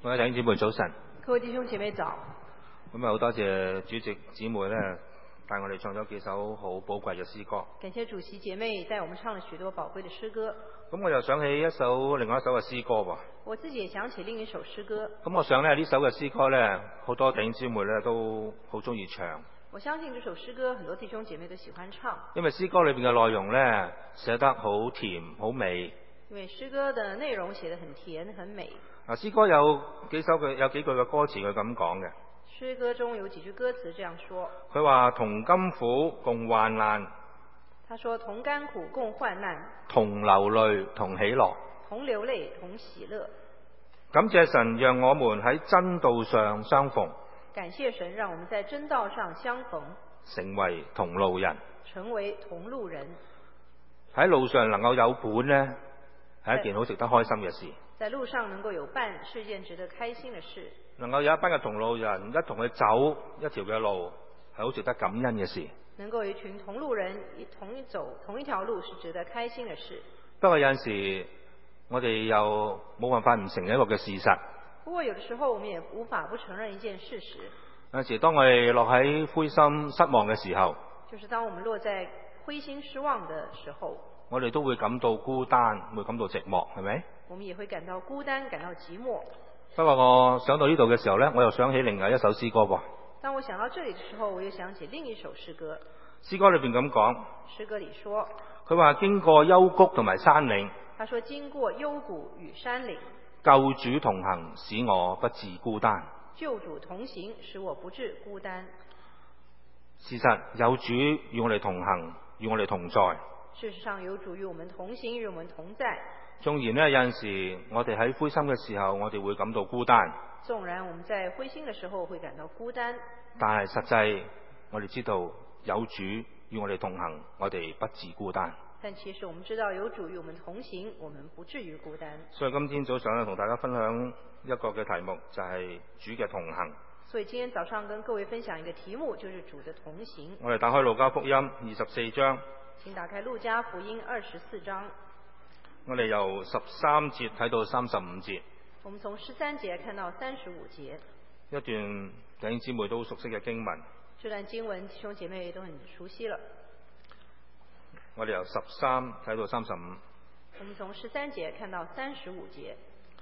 各位弟兄姊妹早晨， 各位弟兄姐妹早。 咁好多謝主席姊妹咧，帶我哋唱咗幾首好寶貴嘅詩歌。 感謝主席姐妹帶我們唱了許多寶貴的詩歌。 咁我又想起另外一首嘅詩歌喎。 我自己也想起另一首詩歌。 咁我想呢首嘅詩歌咧，好多弟兄姊妹咧都好中意唱。 我相信這首詩歌很多弟兄姐妹都喜歡唱， 因為詩歌裏邊嘅內容咧寫得好甜好美。 因為詩歌的內容寫得很甜很美。 詩歌有幾句嘅歌詞佢咁講嘅。 詩歌中有幾句歌詞這樣說。 佢話同甘苦共患難。 他說同甘苦共患難。 同流淚同喜樂。 同流淚同喜樂。 感謝神讓我們喺真道上相逢。 感謝神讓我們在真道上相逢。 成為同路人。 成為同路人。 喺路上能夠有伴呢，係一件好值得開心嘅事。 在路上能夠有伴是件值得開心的事。 能夠有一班嘅同路人一同去走一條嘅路，係好值得感恩嘅事。 能夠有一群同路人同走同一條路是值得開心的事。 不過有陣時我哋又冇辦法唔承認一個嘅事實。 不過有的時候我們也無法不承認一件事實。 有陣時當我哋落喺灰心失望嘅時候， 就是當我們落在灰心失望的時候， 我哋都會感到孤單，會感到寂寞，係咪？ 我們也會感到孤單，感到寂寞。 不過我想到呢度嘅時候呢，我又想起另外一首詩歌噃。 當我想到這裡的時候，我又想起另一首詩歌。 詩歌裏邊咁講。 詩歌裡說。 佢話經過幽谷同埋山嶺。 他說經過幽谷與山嶺。 救主同行，使我不致孤單。 救主同行，使我不致孤單。 事實有主與我哋同行，與我哋同在。 事實上有主與我們同行，與我們同在。 縱然呢，有陣時我哋喺灰心嘅時候，我哋會感到孤單。 縱然我們在灰心嘅時候會感到孤單， 但係實際我哋知道有主與我哋同行，我哋不致孤單。 但其實我們知道有主與我們同行，我們不至於孤單。 所以今天早上呢，同大家分享一個嘅題目，就係主嘅同行。 所以今天早上跟各位分享一個題目，就是主的同行。 我哋打開路加福音24章。 請打開路加福音24章。 我哋由13節睇到35節。 我們從13節看到35節。 一段弟兄姊妹都熟悉嘅經文。 這段經文弟兄姐妹都很熟悉了。 我哋由13睇到35。 我們從13節看到35節。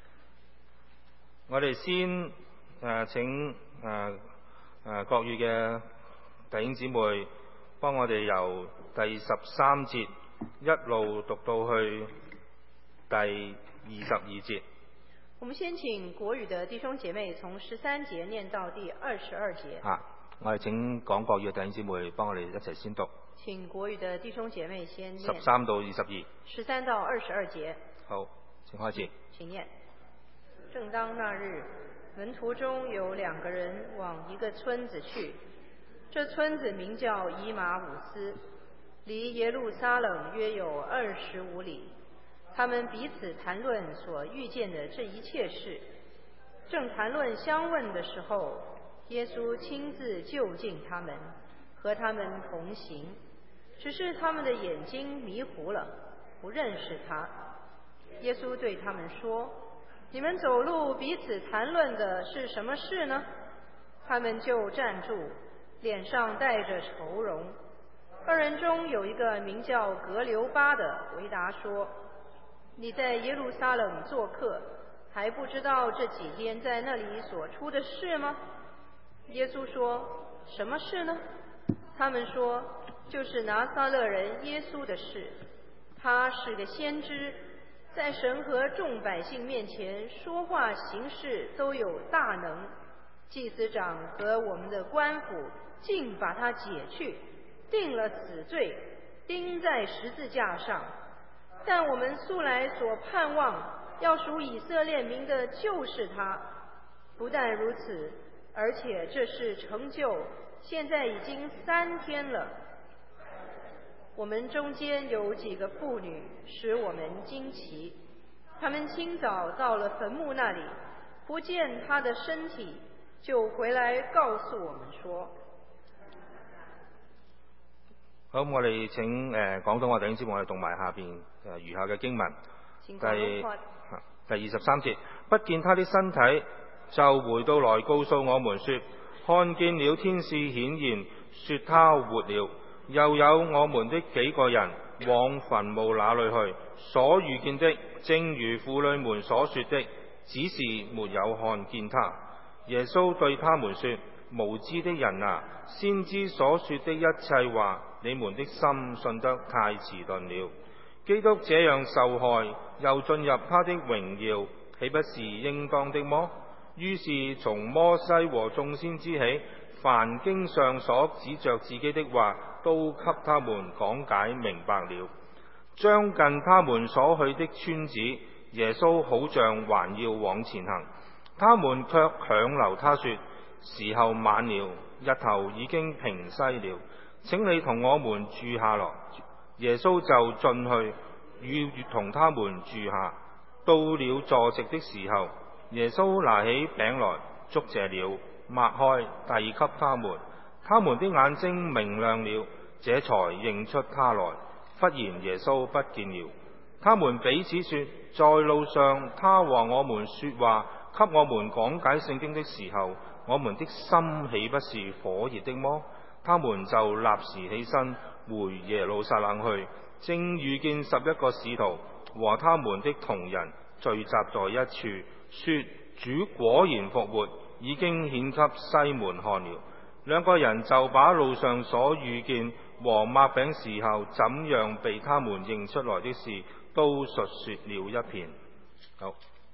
我哋先請國語嘅弟兄姊妹幫我哋由第13節一路讀到去第22節。 我們先請國語的弟兄姐妹從13節念到第22節。 我哋請講國語嘅弟兄姊妹幫我哋一齊先讀。 請國語的弟兄姐妹先念 13到22。 13到22節。 好，請開始。 請念。正當那日，門徒中有2個人往一個村子去，這村子名叫以馬忤斯，離耶路撒冷約有25里。他們彼此談論所遇見的這一切事。正談論相問的時候，耶穌親自就近他們，和他們同行，只是他們的眼睛迷糊了，不認識他。耶穌對他們說：你們走路彼此談論的是什麼事呢？他們就站住，臉上帶着愁容。2人中有一個名叫革流巴的回答說：你在耶路撒冷做客，還不知道這幾天在那裡所出的事嗎？耶穌說：什麼事呢？他們說：就是拿撒勒人耶穌的事。他是個先知，在神和眾百姓面前說話行事都有大能。祭司長和我們的官府竟把他解去，定了死罪，釘在十字架上。但我們素來所盼望要屬以色列民的就是他。不但如此，而且這事成就，現在已經3天了。我們中間有幾個婦女使我們驚奇，她們清早到了墳墓那裡，不見他的身體，就回來告訴我們說。 好，我哋請廣東話弟兄姊妹我哋讀埋下邊餘下嘅經文。第23節，不見他的身體， 就回到來告訴我們說，看見了天使顯現，說他活了。又有我們的幾個人往墳墓那裏去，所遇見的正如婦女們所說的，只是沒有看見他。耶穌對他們說，無知的人啊，先知所說的一切話，你們的心信得太遲鈍了。基督這樣受害，又進入他的榮耀，豈不是應當的麼？於是從摩西和眾先知起，凡經上所指着自己的話，都給他們講解明白了。將近他們所去的村子，耶穌好像還要往前行，他們卻強留他說，時候晚了，日頭已經平西了，請你同我們住下來。耶穌就進去與同他們住下。到了坐席的時候，耶穌拿起餅來，祝謝了，擘開，遞給他們。他們的眼睛明亮了，這才認出他來。忽然耶穌不見了。他們彼此說，在路上他和我們說話，給我們講解聖經的時候，我們的心豈不是火熱的麼？他們就立時起身回耶路撒冷去，正遇見11個使徒和他們的同人聚集在一處，說，主果然復活，已經顯給西門看了。兩個人就把路上所遇見和擘餅時候怎樣被他們認出來的事，都述說了一遍。好，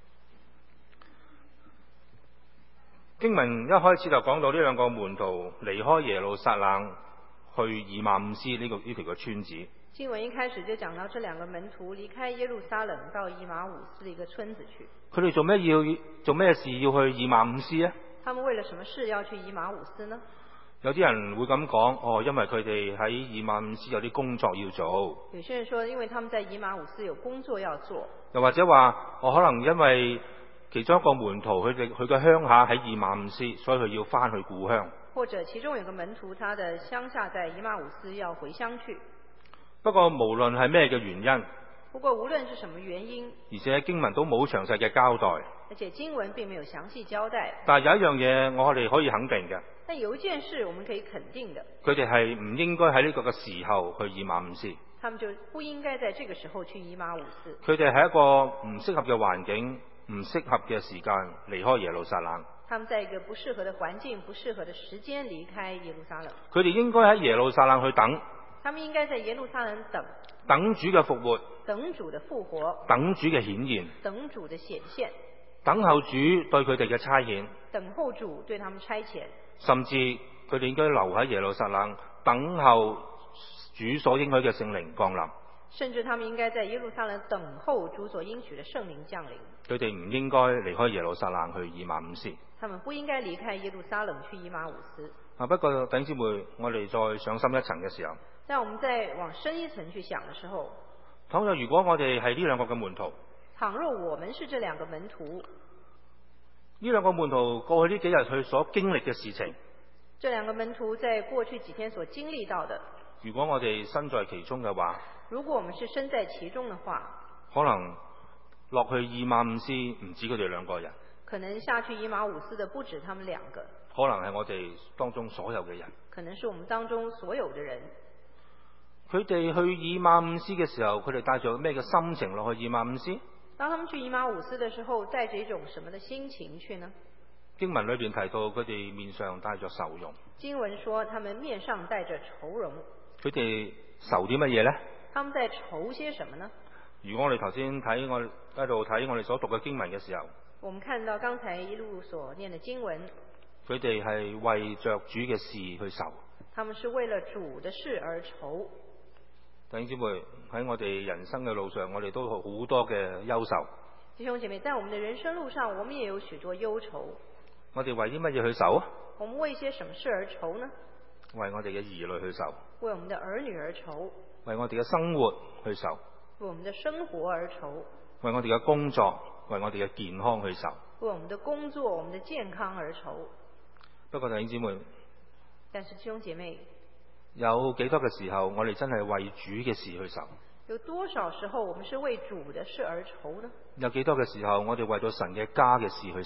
經文一開始就講到呢兩個門徒離開耶路撒冷去以馬忤斯呢條嘅村子。 經文一開始就講到這兩個門徒離開耶路撒冷到以馬忤斯的一個村子去。佢哋做咩事要去以馬忤斯呢？ 他們為了什麼事要去以馬忤斯呢？ 有啲人會咁講，因為佢哋喺以馬忤斯有啲工作要做。 有些人說，因為他們在以馬忤斯有工作要做。 又或者話，可能因為其中一個門徒佢嘅鄉下喺以馬忤斯，所以佢要翻去故鄉。 或者其中有個門徒，他的鄉下在以馬忤斯，要回鄉去。 不過無論係咩嘅原因， 不過無論是什麼原因， 而且經文都冇詳細嘅交代， 而且經文並沒有詳細交代。 但係有一樣嘢我哋可以肯定嘅， 但有一件事我們可以肯定的， 佢哋係唔應該喺呢個嘅時候去以馬忤斯。 他們就不應該在這個時候去以馬忤斯。 佢哋係一個唔適合嘅環境，唔適合嘅時間離開耶路撒冷。 他們在一個不適合的環境、不適合的時間離開耶路撒冷。 佢哋應該喺耶路撒冷去等。 他們應該在耶路撒冷等主嘅復活， 等主的復活， 等主嘅顯現， 等主的顯現， 等候主對佢哋嘅差遣， 等候主對他們差遣。 甚至佢哋應該留喺耶路撒冷，等候主所應許嘅聖靈降臨。 甚至他們應該在耶路撒冷等候主所應許的聖靈降臨。 佢哋唔應該離開耶路撒冷去以馬忤斯。 他們不應該離開耶路撒冷去以馬忤斯。 不過弟兄姊妹，我哋再上深一層嘅時候， 但我們再往深一層去想的時候， 倘若如果我哋係呢兩個嘅門徒， 倘若我們是這兩個門徒， 呢兩個門徒過去呢幾日佢所經歷嘅事情， 這兩個門徒在過去幾天所經歷到的， 如果我哋身在其中嘅話， 如果我們是身在其中的話， 可能落去以馬忤斯唔止佢哋兩個人， 可能下去以馬忤斯的不止他們兩個， 可能係我哋當中所有嘅人， 可能是我們當中所有的人。 佢哋去以馬忤斯嘅時候，佢哋帶着咩嘅心情落去以馬忤斯？ 當他們去以馬忤斯的時候，帶着一種什麼的心情去呢？ 經文裏邊提到佢哋面上帶着愁容。 經文說他們面上帶着愁容。 佢哋愁啲乜嘢呢？ 他們在愁些什麼呢？ 如果我哋頭先喺度睇我哋所讀嘅經文嘅時候， 我們看到剛才一路所念的經文， 佢哋係為着主嘅事去愁。 他們是為了主的事而愁。 弟兄姊妹，喺我哋人生嘅路上，我哋都好多嘅憂愁。 弟兄姐妹，在我們的人生路上，我們也有許多憂愁。 我哋為啲乜嘢去愁啊？ 我們為一些什麼事而愁呢？ 為我哋嘅兒女去愁， 為我們的兒女而愁， 為我哋嘅生活去愁， 為我們的生活而愁， 為我哋嘅工作，為我哋嘅健康去愁， 為我們的工作、我們的健康而愁。 不過弟兄姊妹， 但是弟兄姐妹， 有幾多嘅時候，我哋真係為主嘅事去愁？ 有多少時候我們是為主的事而愁呢？ 有幾多嘅時候，我哋為咗神嘅家嘅事去愁？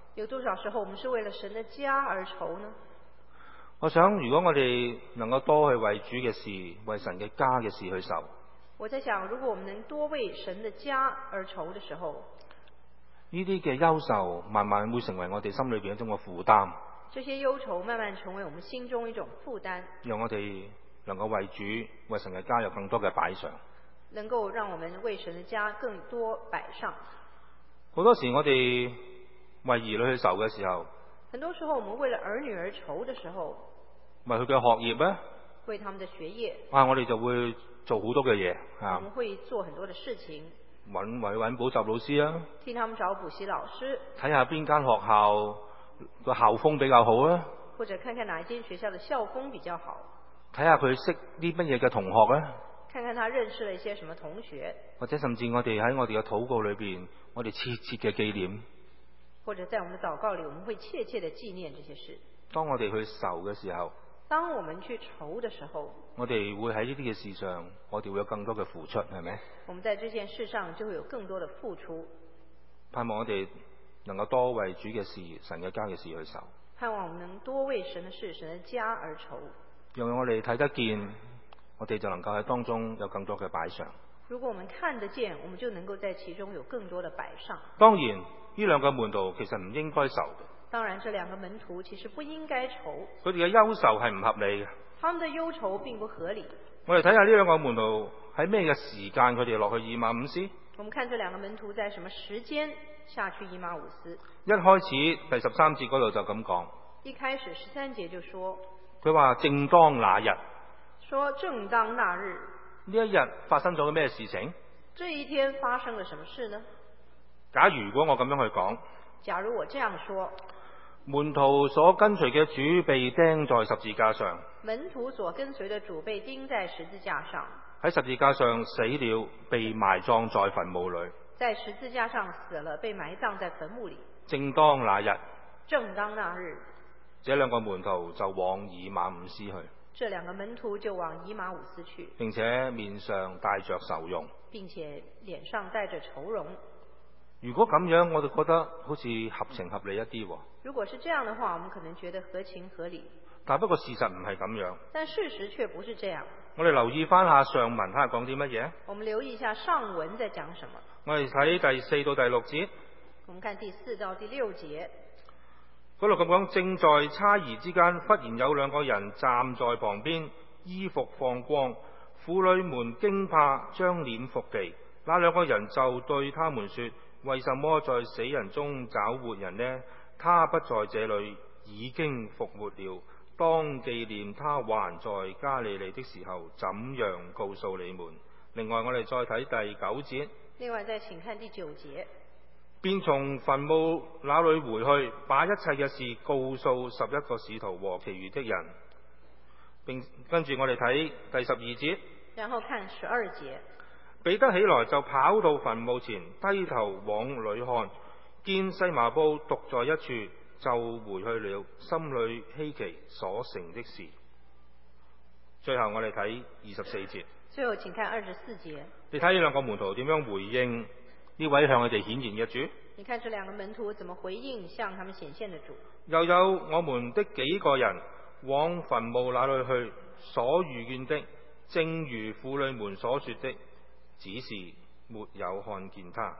有多少時候我們是為了神的家而愁呢？ 我想，如果我哋能夠多去為主嘅事、為神嘅家嘅事去愁， 我在想，如果我們能多為神的家而愁的時候， 呢啲嘅憂愁慢慢會成為我哋心裏邊一種嘅負擔， 這些憂愁慢慢成為我們心中一種負擔， 讓我哋能夠為主、為神嘅家有更多嘅擺上。 能夠讓我們為神的家更多擺上。 好多時我哋為兒女去愁嘅時候， 很多時候我們為了兒女而愁的時候， 為佢嘅學業咧， 為他們的學業， 我哋就會做好多嘅嘢我們會做很多的事情， 揾補習老師啊， 替他們找補習老師， 睇下邊間學校個校風比較好啊， 或者看看哪一間學校的校風比較好， 睇下佢識啲乜嘢嘅同學啊， 看看他認識了一些什麼同學， 或者甚至我哋喺我哋嘅禱告裏邊，我哋切切嘅紀念， 或者在我們的禱告裏，我們會切切的紀念這些事。 當我哋去愁嘅時候， 當我們去愁的時候， 我哋會喺呢啲嘅事上，我哋會有更多嘅付出，係咪？ 我們在這件事上就會有更多的付出。 盼望我哋能夠多為主嘅事、神嘅家嘅事去愁， 盼望我們能多為神的事、神的家而愁， 讓我哋睇得見，我哋就能夠喺當中有更多嘅擺上。 如果我們看得見，我們就能夠在其中有更多的擺上。 當然，呢兩個門徒其實唔應該愁嘅。 當然，這兩個門徒其實不應該愁， 佢哋嘅憂愁係唔合理嘅。 他們的憂愁並不合理。 我哋睇下呢兩個門徒喺咩嘅時間佢哋落去以馬忤斯。 我們看這兩個門徒在什麼時間下去以馬忤斯。 一開始第13節嗰度就咁講。 一開始13節就說， 佢話正當那日。 說正當那日。 呢一日發生咗咩事情？ 這一天發生了什麼事呢？ 假如果我咁樣去講， 假如我這樣說， 門徒所跟隨嘅主被釘在十字架上， 門徒所跟隨的主被釘在十字架上， 喺十字架上死了，被埋葬在墳墓裏， 在十字架上死了，被埋葬在墳墓裏。 正當那日， 正當那日， 這兩個門徒就往以馬忤斯去， 這兩個門徒就往以馬忤斯去， 並且面上帶着愁容， 並且臉上帶着愁容。 如果咁樣，我就覺得好似合情合理一啲。 如果是這樣的話，我們可能覺得合情合理。 但不過事實唔係咁樣。 但事實卻不是這樣。 我哋留意翻下上文睇下講啲乜嘢。 我們留意一下上文在講什麼。 我哋睇第4到第6節。 我們看第4到第6節。 嗰度咁講，正在猜疑之間，忽然有兩個人站在旁邊，衣服放光，婦女們驚怕，將臉伏地。那兩個人就對他們說：為什麼在死人中找活人呢？他不在這裏，已經復活了。當紀念他還在加利利的時候，怎樣告訴你們？另外，我哋再睇第9節。 另外，再請看第9節。 便從墳墓那裏回去，把一切嘅事告訴11個使徒和其餘的人。並跟住我哋睇第12節。然後看 12節。 彼得起來就跑到墳墓前，低頭往裏看，見細麻布獨在一處，就回去了，心裏希奇所成的事。最後我哋睇24節。 最後請看24節。 你睇呢兩個門徒點樣回應呢位向佢哋顯現嘅主？ 你看這兩個門徒怎麼回應向他們顯現的主？ 又有我們的幾個人往墳墓那裏去，所遇見的正如婦女們所說的，只是沒有看見他。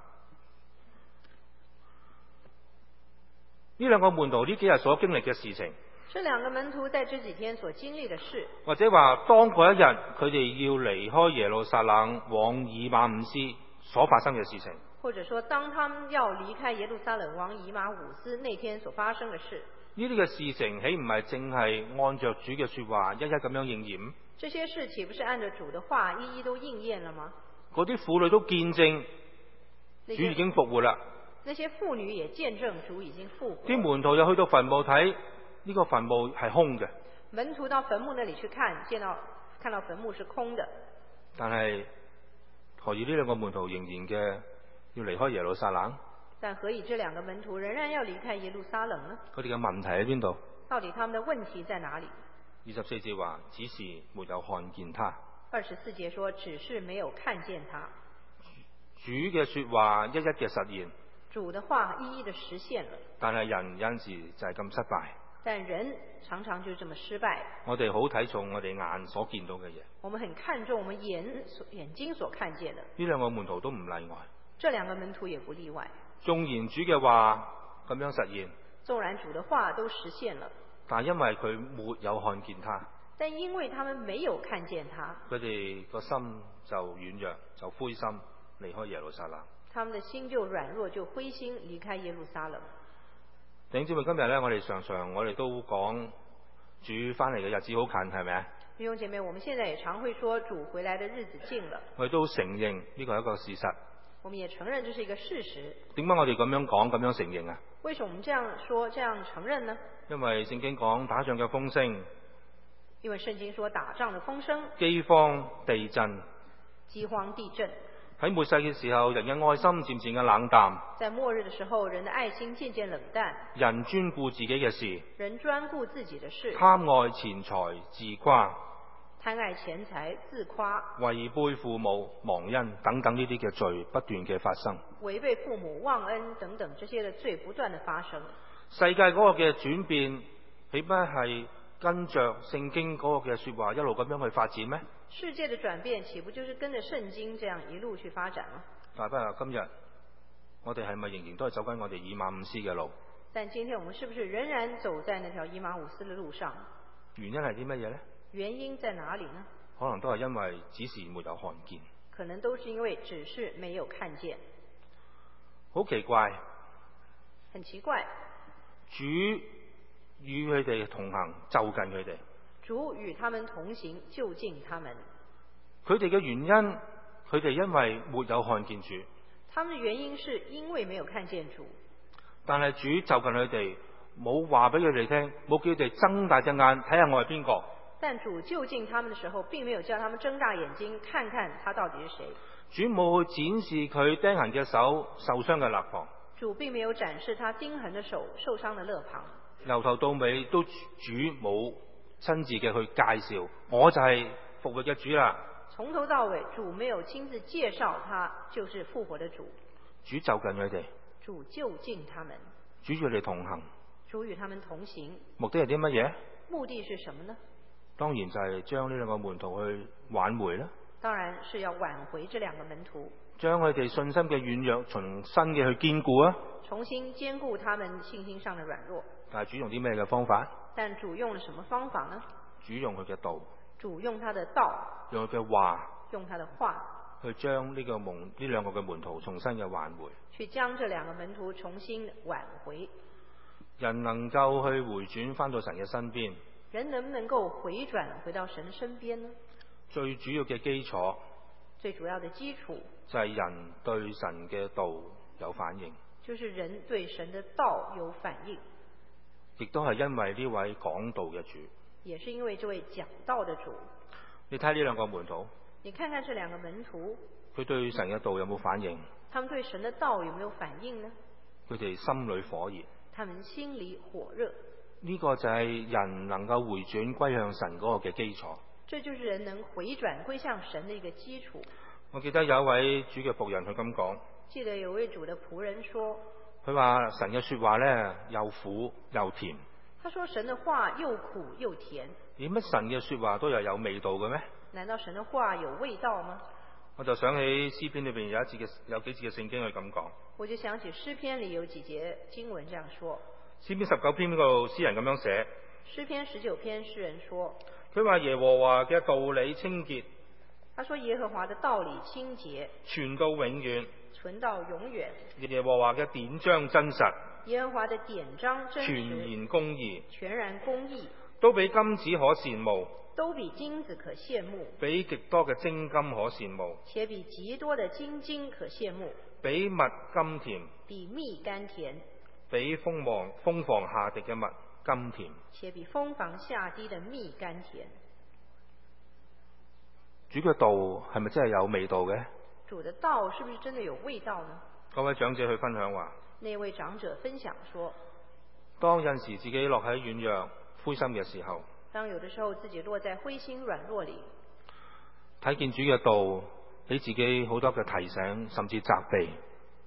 呢兩個門徒呢幾日所經歷嘅事情， 這兩個門徒在這幾天所經歷的事， 或者話當嗰一日佢哋要離開耶路撒冷往以馬忤斯所發生嘅事情， 或者說當他們要離開耶路撒冷往以馬忤斯那天所發生的事， 呢啲嘅事情豈唔係淨係按着主嘅說話一一咁樣應驗？ 這些事豈不是按着主的話一一都應驗了嗎？ 嗰啲婦女都見證主已經復活啦。 那些婦女也見證主已經復活。 啲門徒又去到墳墓睇，呢個墳墓係空嘅。 門徒到墳墓那裡去看到墳墓是空的。 但係何以呢兩個門徒仍然嘅要離開耶路撒冷？ 但何以這兩個門徒仍然要離開耶路撒冷呢？ 佢哋嘅問題喺邊度？ 到底他們的問題在哪裡 ？24節話，只是沒有看見他。 24節說，只是沒有看見他。 主嘅說話一一嘅實現。 主的話一一的實現了。 但係人有陣時就係咁失敗。 但人常常就這麼失敗。 我哋好睇重我哋眼所見到嘅嘢。 我們很看重我們眼睛所看見的。 呢兩個門徒都唔例外。 這兩個門徒也不例外。 縱然主嘅話咁樣實現， 縱然主的話都實現了， 但因為佢沒有看見他， 但因為他們沒有看見他， 佢哋個心就軟弱，就灰心離開耶路撒冷。 他們的心就軟弱，就灰心離開耶路撒冷。 弟兄姊妹，今日呢，我哋常常都講主翻嚟嘅日子好近，係咪啊？ 弟兄姐妹，我們現在也常會說主回來的日子近了。 我哋都承認呢個係一個事實。 我們也承認這是一個事實。 點解我哋咁樣講，咁樣承認啊？ 為什麼我們這樣說，這樣承認呢？ 因為聖經講打仗嘅風聲， 因為聖經說打仗的風聲， 饑荒、地震， 饑荒、地震。 喺末世嘅時候，人嘅愛心漸漸嘅冷淡。 在末日的時候，人的愛心漸漸冷淡。 人專顧自己嘅事， 人專顧自己的事。 貪愛錢財，自誇。 貪愛錢財，自誇。 違背父母、忘恩等等呢啲嘅罪不斷嘅發生。 違背父母、忘恩等等這些嘅罪不斷的發生。 世界嗰個嘅轉變，豈不係跟着聖經嗰個嘅說話一路咁樣去發展咩？ 世界的轉變豈不就是跟着聖經這樣一路去發展嗎？ 但不過今日我哋係咪仍然都係走緊我哋以馬忤斯嘅路？ 但今天我們是不是仍然走在那條以馬忤斯的路上？ 原因係啲乜嘢呢？ 原因在哪裡呢？ 可能都係因為只是沒有看見。 可能都是因為只是沒有看見。 好奇怪， 很奇怪。 主與佢哋同行，就近佢哋。 主與他們同行，就近他們。 佢哋嘅原因，佢哋因為沒有看見主。 他們的原因是因為沒有看見主。 但係主就近佢哋，冇話俾佢哋聽，冇叫佢哋睜大隻眼睇下我係邊個。 但主就近他們的時候，並沒有叫他們睜大眼睛看看他到底是誰。 主冇去展示佢釘痕嘅手、受傷嘅肋旁。 主並沒有展示他釘痕的手、受傷的肋旁。 由頭到尾都主冇親自嘅去介紹，我就係復活嘅主啦。 從頭到尾，主沒有親自介紹他就是復活的主。 主就近佢哋， 主就近他們， 主與佢哋同行。 主與他們同行， 目的係啲乜嘢？ 目的是什麼呢？ 當然就係將呢兩個門徒去挽回啦。 當然是要挽回這兩個門徒， 將佢哋信心嘅軟弱重新嘅去堅固啊！ 重新堅固他們信心上的軟弱。 但係主用啲咩嘅方法？ 但主用了什麼方法呢？ 主用佢嘅道， 主用他的道， 用佢嘅話， 用他的話， 去將呢兩個嘅門徒重新嘅挽回。 去將這兩個門徒重新挽回。 人能夠去回轉翻到神嘅身邊， 人能不能夠回轉回到神身邊呢？ 最主要嘅基礎， 最主要的基礎就係人對神嘅道有反應， 就是人對神的道有反應， 亦都係因為呢位講道嘅主， 也是因為這位講道的主。 你睇呢兩個門徒， 你看看這兩個門徒， 佢對神嘅道有冇反應？ 他們對神的道有沒有反應呢？ 佢哋心裏火熱， 他們心裏火熱。 呢個就係人能夠回轉歸向神嗰個嘅基礎。 這就是人能回轉歸向神的一個基礎。 我記得有一位主嘅僕人，佢咁講。 記得有位主的僕人說， 佢話神嘅說話呢，又苦又甜。 他說神的話又苦又甜。 點乜神嘅說話都有味道嘅咩？ 難道神的話有味道嗎？ 我就想起詩篇裏邊有幾節嘅聖經去咁講。 我就想起詩篇裏有幾節經文這樣說。 詩篇19篇嗰度詩人咁樣寫。 詩篇19篇詩人說， 佢話耶和華嘅道理清潔。 他說耶和華的道理清潔， 存到永遠。 存到永遠。 耶和華嘅典章真實。 耶和華的典章真實。 全然公義。 全然公義。 都比金子可羨慕。 都比金子可羨慕。 比極多嘅精金可羨慕。 且比極多的精金可羨慕。 比蜜甘甜。 比蜜甘甜。 比蜂房下滴嘅蜜甘甜。 且比蜂房下滴的蜜甘甜。 主嘅道係咪真係有味道嘅？ 主的道是不是真的有味道呢？ 各位長者去分享話， 那位長者分享說， 當有時自己落喺軟弱灰心嘅時候， 當有的時候自己落在灰心軟弱裏， 睇見主嘅道俾自己好多嘅提醒，甚至責備。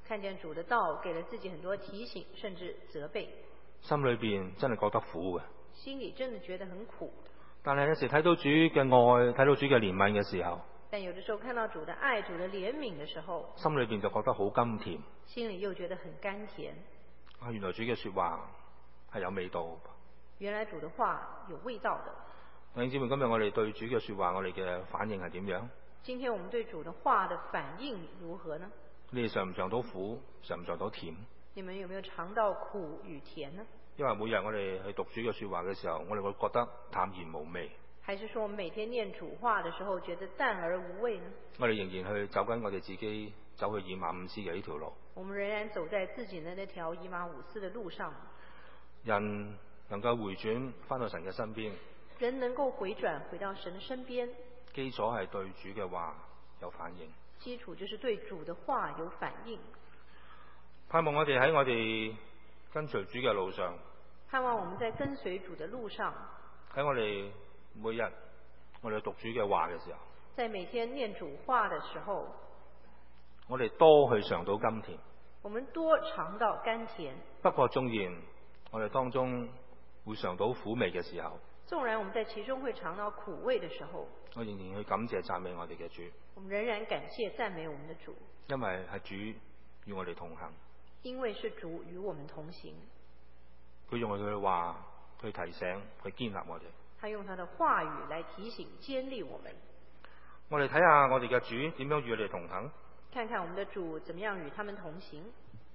看見主的道，給了自己很多提醒，甚至責備， 心裏邊真係覺得苦嘅。 心裡真的覺得很苦。 但係有時睇到主嘅愛，睇到主嘅憐憫嘅時候， 但有的時候看到主的愛、主的憐憫的時候， 心裏邊就覺得好甘甜。 心裡又覺得很甘甜。 原來主嘅說話係有味道。 原來主的話有味道的。 弟兄姊妹，今日我哋對主嘅說話，我哋嘅反應係點樣？ 今天我們對主的話的反應如何呢？ 你哋嘗唔嘗到苦，嘗唔嘗到甜？ 你們有沒有嘗到苦與甜呢？ 因為每日我哋去讀主嘅說話嘅時候，我哋會覺得淡然無味。 還是說我們每天念主話的時候覺得淡而無味呢？ 我哋仍然去走緊我哋自己走去以馬忤斯嘅呢條路。 我們仍然走在自己的那條以馬忤斯的路上。 人能夠回轉返到神嘅身邊， 人能夠回轉回到神的身邊， 基礎係對主嘅話有反應。 基礎就是對主的話有反應。 盼望我哋喺我哋跟隨主嘅路上， 盼望我們在跟隨主的路上， 喺我哋每日我哋讀主嘅話嘅時候， 在每天念主話的時候， 我哋多去嘗到甘甜。 我們多嘗到甘甜。 不過縱然我哋當中會嘗到苦味嘅時候， 縱然我們在其中會嘗到苦味的時候， 我仍然去感謝讚美我哋嘅主。 我們仍然感謝讚美我們的主， 因為係主與我哋同行。 因為是主與我們同行。 佢用佢嘅話去提醒、去建立我哋。 他用他的話語來提醒、堅立我們。 我哋睇下我哋嘅主點樣與我哋同行。 看看我們的主怎麼樣與他們同行。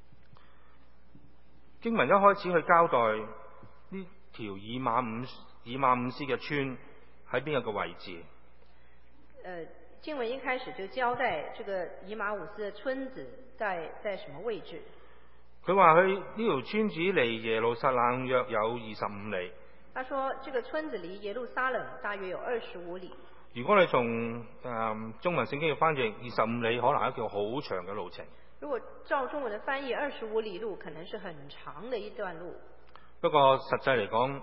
經文一開始去交代呢條以馬忤斯嘅村喺邊一個位置。 經文一開始就交代這個以馬忤斯的村子在什麼位置。 佢話佢呢條村子離耶路撒冷約有25里。 他說這個村子離耶路撒冷大約有25里。 如果你從中文聖經嘅翻譯，25里可能係一條好長嘅路程。 如果照中文的翻譯，25里路可能是很長的一段路。 不過實際嚟講，呢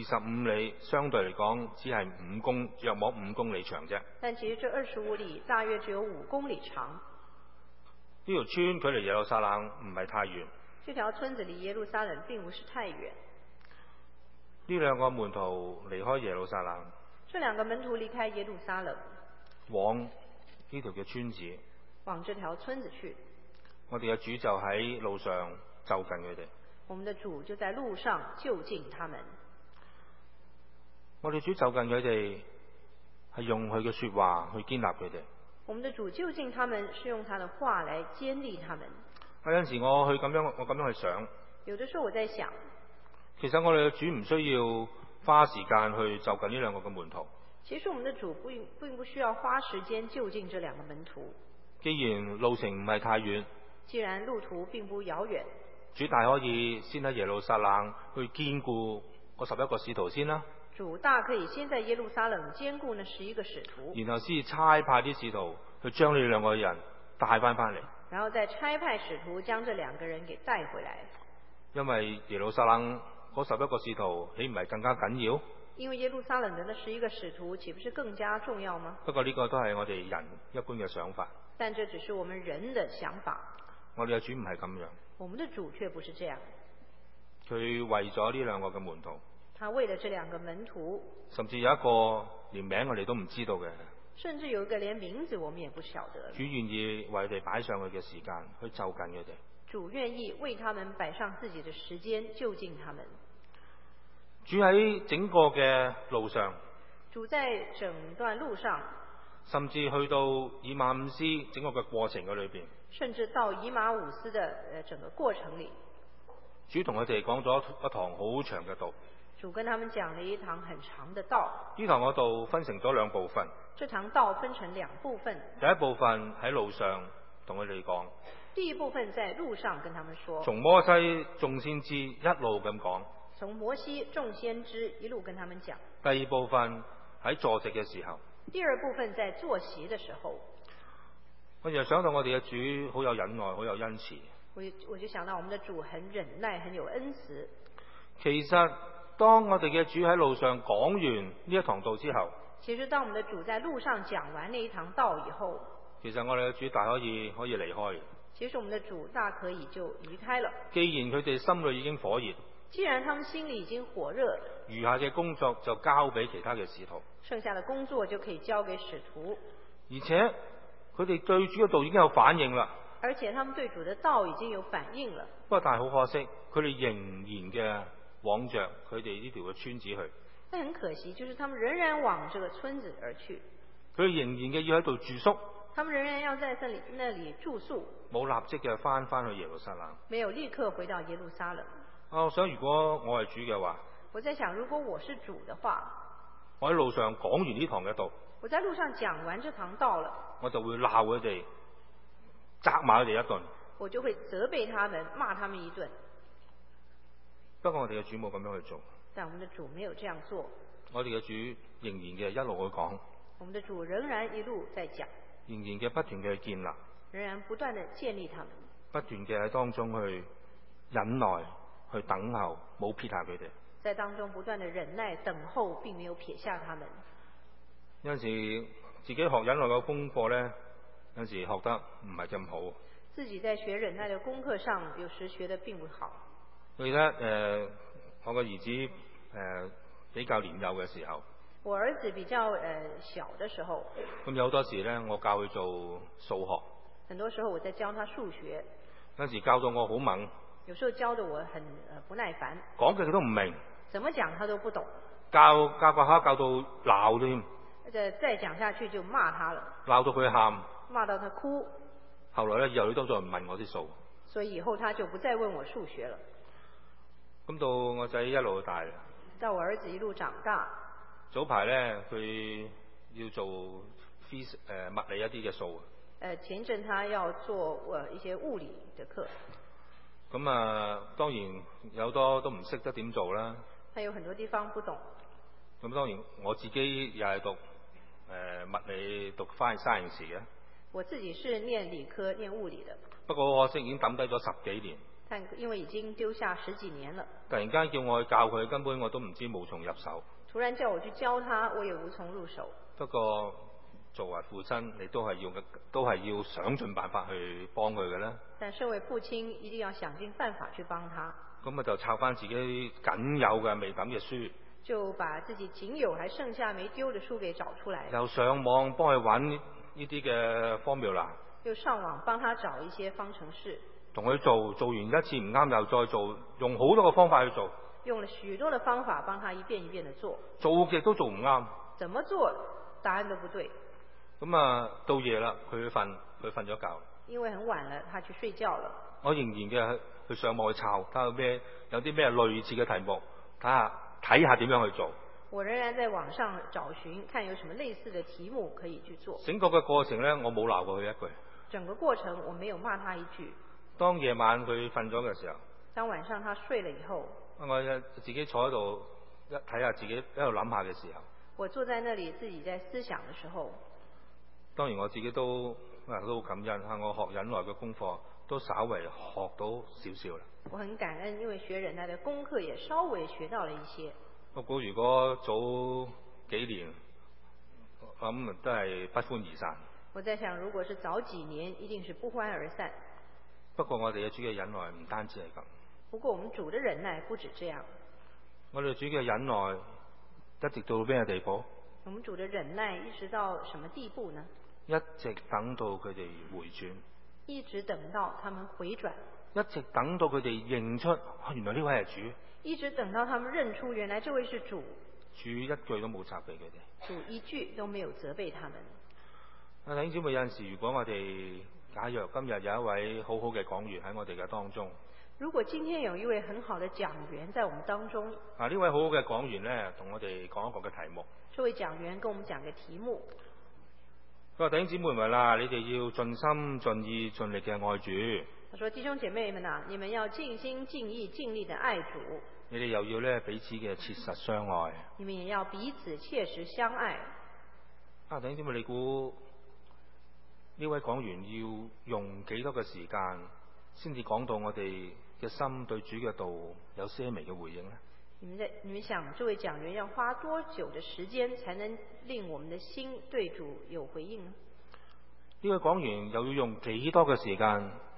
25里相對嚟講只係約莫5公里長啫。 但其實這25里大約只有5公里長。 呢條村距離耶路撒冷唔係太遠。 這條村子離耶路撒冷並不是太遠。 呢兩個門徒離開耶路撒冷， 這兩個門徒離開耶路撒冷， 往呢條嘅村子， 往這條村子去。 我哋嘅主就喺路上就近佢哋。 我們的主就在路上就近他們。 我哋主就近佢哋，係用佢嘅說話去建立佢哋。 我們的主就近他們，是用他的話來堅立他們。 有陣時我咁樣去想， 有的時候我在想， 其實我哋嘅主唔需要花時間去就近呢兩個嘅門徒。 其實我們的主並不需要花時間就近這兩個門徒。 既然路程唔係太遠， 既然路途並不遙遠， 主大可以先喺耶路撒冷去堅固嗰11個使徒先啦。 主大可以先在耶路撒冷堅固那11個使徒， 然後先差派啲使徒去將呢兩個人帶翻嚟。 然後再差派使徒將這兩個人給帶回來。 因為耶路撒冷嗰11個使徒，豈唔係更加緊要？ 因為耶路撒冷的那11個使徒，豈不是更加重要嗎？ 不過呢個都係我哋人一般嘅想法。 但這只是我們人的想法。 我哋嘅主唔係咁樣。 我們的主卻不是這樣。 佢為咗呢兩個嘅門徒， 他為了這兩個門徒， 甚至有一個連名我哋都唔知道嘅， 甚至有一個連名字我們也不曉得。 主願意為佢哋擺上去嘅時間去就近佢哋。 主願意為他們擺上自己的時間就近他們。 主喺整個嘅路上， 主在整段路上， 甚至去到以馬忤斯整個嘅過程嘅裏邊， 甚至到以馬忤斯的整個過程裏， 主同佢哋講咗一堂好長嘅道。 主跟他們講了一堂很長的道。 呢堂嘅道分成咗2部分。 這堂道分成2部分。 第一部分喺路上同佢哋講。 第一部分在路上跟他們說。 從摩西眾先知一路咁講。 從摩西眾先知一路跟他們講。 第二部分喺坐席嘅時候。 第二部分在坐席的時候。 我就想到我哋嘅主好有忍耐，好有恩慈。 我就想到我們的主很忍耐，很有恩慈。 其實當我哋嘅主喺路上講完呢一堂道之後， 其實當我們的主在路上講完那一堂道以後， 其實我哋嘅主大可以離開。 其實我們的主大可以就離開了。 既然佢哋心裏已經火熱， 既然他們心裏已經火熱， 餘下嘅工作就交俾其他嘅使徒。 剩下的工作就可以交給使徒。 而且佢哋對主嘅道已經有反應啦。 而且他們對主的道已經有反應了。 不過但係好可惜，佢哋仍然嘅往着佢哋呢條嘅村子去。 但很可惜，就是他們仍然往這個村子而去。 佢哋仍然嘅要喺度住宿。 他們仍然要在那裡住宿。 冇立即嘅翻去耶路撒冷。 沒有立刻回到耶路撒冷。 我想如果我係主嘅話， 我在想如果我是主的話， 我喺路上講完呢堂嘅道， 我在路上講完這堂道了， 我就會鬧佢哋，責罵佢哋一頓。 我就會責備他們，罵他們一頓。 不過我哋嘅主冇咁樣去做。 但我們的主沒有這樣做。 我哋嘅主仍然嘅一路去講。 我們的主仍然一路在講。 仍然嘅不斷嘅建立。 仍然不斷的建立他們。 不斷嘅喺當中去忍耐，去等候，冇撇下佢哋。 在當中不斷的忍耐等候，並沒有撇下他們。 有陣時自己學忍耐嘅功課咧，有陣時學得唔係咁好。 自己在學忍耐的功課上，有時學得並不好。 我記得我個兒子比較年幼嘅時候， 我兒子比較小的時候， 咁有好多時咧，我教佢做數學。 很多時候我在教他數學。 有時教到我好猛。 有時候教得我很不耐煩。 講嘅佢都唔明。 怎麼講他都不懂。 教下教到鬧添。 再講下去就罵他了。鬧到佢喊。 罵到他哭。 後來咧，以後佢都再唔問我啲數。 所以以後他就不再問我數學了。 咁到我仔一路大。 到我兒子一路長大。 早排咧，佢要做物理一啲嘅數。 前陣他要做一些物理的課。 咁當然有多都唔識得點做啦。 他有很多地方不懂。 咁當然我自己又係讀物理讀翻 science 嘅。 我自己是念理科念物理的。 不過可惜已經抌低咗10幾年。 但因為已經丟下10幾年了。突然間叫我去教佢，根本我都唔知無從入手。 突然叫我去教他，我也無從入手。 不過作為父親，你都係要想盡辦法去幫佢嘅啦。 但身為父親，一定要想盡辦法去幫他。 咁就抄翻自己僅有嘅未抌嘅書。 就把自己僅有還剩下沒丟的書給找出來。 又上網幫佢揾呢啲嘅 formula。 又上網幫他找一些方程式。 同佢做完一次唔啱又再做，用好多個方法去做。 用了許多的方法幫他一遍一遍的做。 做極都做唔啱。 怎麼做答案都不對。 咁到夜啦，佢瞓咗覺。 因為很晚了，他去睡覺了。 我仍然嘅去上網去抄，睇下有啲咩類似嘅題目，睇下點樣去做。 我仍然在網上找尋，看有什麼類似的題目可以去做。 整個嘅過程呢，我冇鬧過佢一句。 整個過程我沒有罵他一句。 當夜晚佢瞓咗嘅時候， 當晚上他睡了以後， 我自己坐喺度睇下自己喺度諗下嘅時候， 我坐在那裡自己在思想的時候， 當然我自己都好感恩，我學忍耐嘅功課都稍微學到少少啦。 我很感恩，因為學忍耐的功課也稍微學到了一些。 我估如果早幾年，咁都係不歡而散。 我在想，如果是早幾年，一定是不歡而散。 不過我哋嘅主嘅忍耐唔單止係咁。 不過我們主的忍耐不止這樣。 我哋主嘅忍耐一直到邊個地步？ 我們主的忍耐一直到什麼地步呢？ 一直等到佢哋回轉。 一直等到他們回轉。 一直等到佢哋認出，原來呢位係主。 一直等到他們認出，原來這位是主。 主一句都冇責備佢哋。 主一句都沒有責備他們。 弟兄姊妹，有陣時如果我哋假若今日有一位好好嘅講員喺我哋嘅當中， 如果今天有一位很好的講員在我們當中， 呢位好好嘅講員呢，同我哋講一個嘅題目。 這位講員跟我們講個題目。 佢話：弟兄姊妹們啦，你哋要盡心盡意盡力嘅愛主。 他說：弟兄姐妹們啊，你們要盡心盡意盡力的愛主。 你哋又要咧彼此嘅切實相愛。 你們也要彼此切實相愛。 弟兄姊妹，你估呢位講員要用幾多嘅時間先至講到我哋嘅心對主嘅道有些微嘅回應呢？ 你們想，這位講員要花多久的時間才能令我們的心對主有回應呢？ 呢位講員又要用幾多嘅時間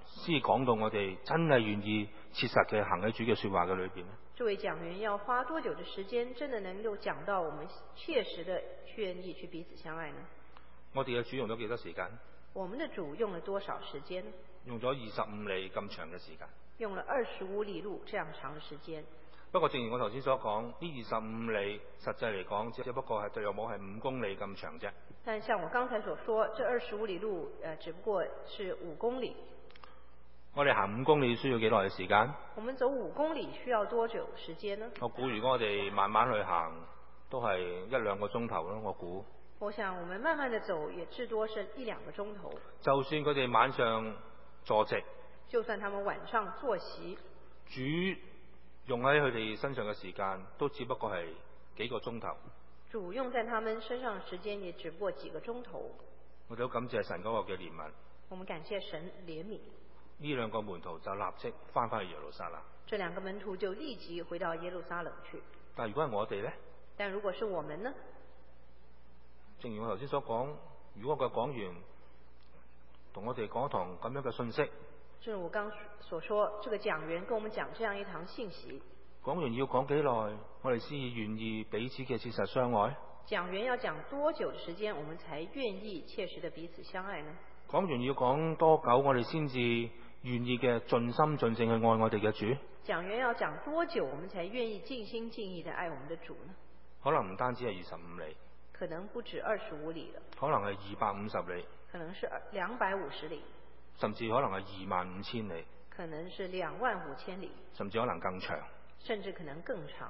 先講到我哋真係願意切實嘅行喺主嘅說話嘅裏邊呢？ 这位講員要花多久的時間，真的能夠講到我們切實的願意去彼此相愛呢？ 我哋嘅主用咗幾多時間？ 我們的主用了多少時間？ 用咗25里咁長嘅時間。 用了25里路這樣長的時間。 不過正如我頭先所講，呢25里實際嚟講，只不過係對有冇係5公里咁長啫。 但像我剛才所說，這25里路，只不過是5公里。 我哋行5公里需要幾耐嘅時間？ 我們走5公里需要多久時間呢？ 我估如果我哋慢慢去行，都係1-2個鐘頭咯。我估。 我想我們慢慢的走，也至多是1-2個鐘頭。 就算佢哋晚上坐席， 就算他們晚上坐席， 主用喺佢哋身上嘅時間，都只不過係幾個鐘頭。 主用在他們身上的時間，也只不過幾個鐘頭。 我哋都感謝神嗰個嘅憐憫。 我們感謝神憐憫。 呢2個門徒就立即翻返去耶路撒冷。 這2個門徒就立即回到耶路撒冷去。 但如果係我哋呢？ 但如果是我們呢？ 正如我頭先所講，如果個講員同我哋講一堂咁樣嘅信息， 正如我剛所說，這個講員跟我們講這樣一堂信息， 講員要講幾耐，我哋先願意彼此嘅切實相愛？ 講員要講多久的時間，我們才願意切實的彼此相愛呢？ 講員要講多久，我哋先至願意嘅盡心盡性去愛我哋嘅主？ 講員要講多久，我們才願意盡心盡意的愛我們的主呢？ 可能唔單止係25里， 可能不止25里了， 可能係250里， 可能是250里， 甚至可能係25000里， 可能是25000里， 甚至可能更長， 甚至可能更長。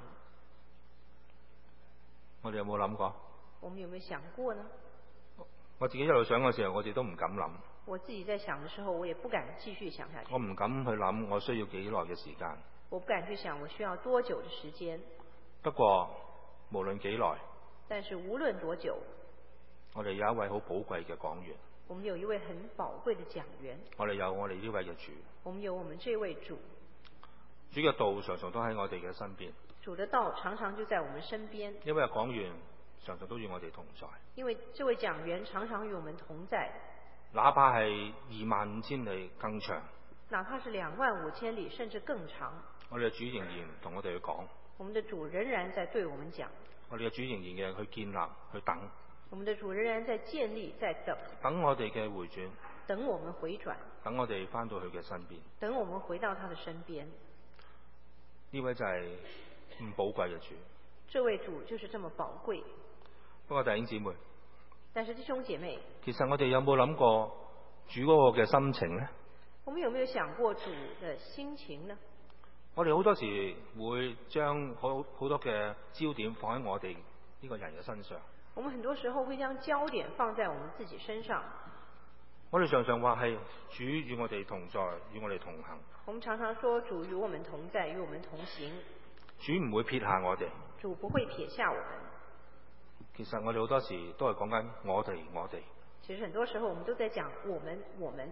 我哋有冇諗過？ 我們有沒有想過呢？ 我自己一路想嘅時候，我哋都唔敢諗。 我自己在想的時候，我也不敢繼續想下去。 我唔敢去諗我需要幾耐嘅時間。 我不敢去想我需要多久的時間。 不過無論幾耐， 但是無論多久， 我哋有一位好寶貴嘅講員。 我們有一位很寶貴的講員。 我哋有我哋呢位嘅主。 我們有我們這位主。 主嘅道常常都喺我哋嘅身邊。 主的道常常就在我們身邊。 因為講員常常都與我哋同在。 因為這位講員常常與我們同在。 哪怕係25000里更長。 哪怕是25000里甚至更長。 我哋嘅主仍然同我哋去講。 我們的主仍然在對我們講。 我哋嘅主仍然嘅去建立去等。 我們的主仍然在建立在等。 等我哋嘅回轉。 等我們回轉。等我哋翻到佢嘅身邊。 等我們回到他的身邊。 呢位就係咁寶貴嘅主。 這位主就是這麼寶貴。 不過弟兄姊妹。 但是弟兄姐妹。 其實我哋有冇諗過主嗰個嘅心情呢？ 我們有沒有想過主的心情呢？ 我哋好多時會將好多嘅焦點放喺我哋呢個人嘅身上。 我們很多時候會將焦點放在我們自己身上。 我哋常常話係主與我哋同在，與我哋同行。 我們常常說主與我們同在，與我們同行。 主唔會撇下我哋。 主不會撇下我們。 其實我哋好多時都係講緊我哋。 其實很多時候我們都在講我們。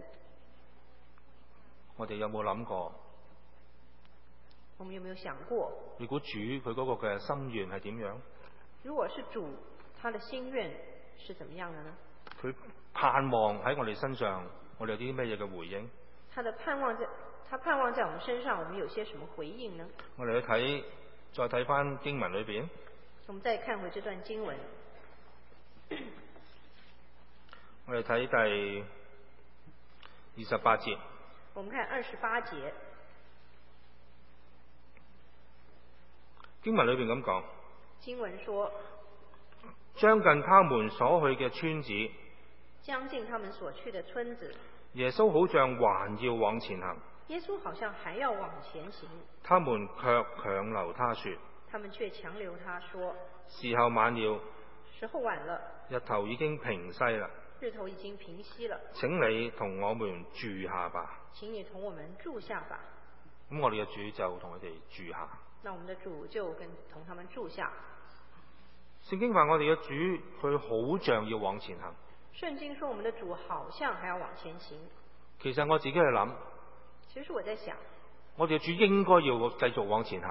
我哋有冇諗過？ 我們有沒有想過？ 如果主佢嗰個嘅心願係點樣？ 如果是主，他的心願是怎麼樣的呢？ 佢盼望喺我哋身上，我哋有啲咩嘢嘅回應？ 他盼望在我們身上，我們有些什麼回應呢？ 我哋去再睇翻經文裏邊。 我們再看回這段經文。 我哋睇第28節。 我們看28節。 經文裏邊咁講。 經文說。 將近他們所去嘅村子。 將近他們所去的村子。 耶穌好像還要往前行。 耶穌好像還要往前行。 他們卻強留他說。 他們卻強留他說。 時候晚了。 時候晚了。 日頭已經平西啦。 日頭已經平息了。 請你同我們住下吧。 請你同我們住下吧。 咁我哋嘅主就同佢哋住下。 那我們的主就同他們住下。 聖經話我哋嘅主佢好像要往前行。 聖經說我們的主好像還要往前行。 其實我自己去諗。 其實我在想。 我哋嘅主應該要繼續往前行。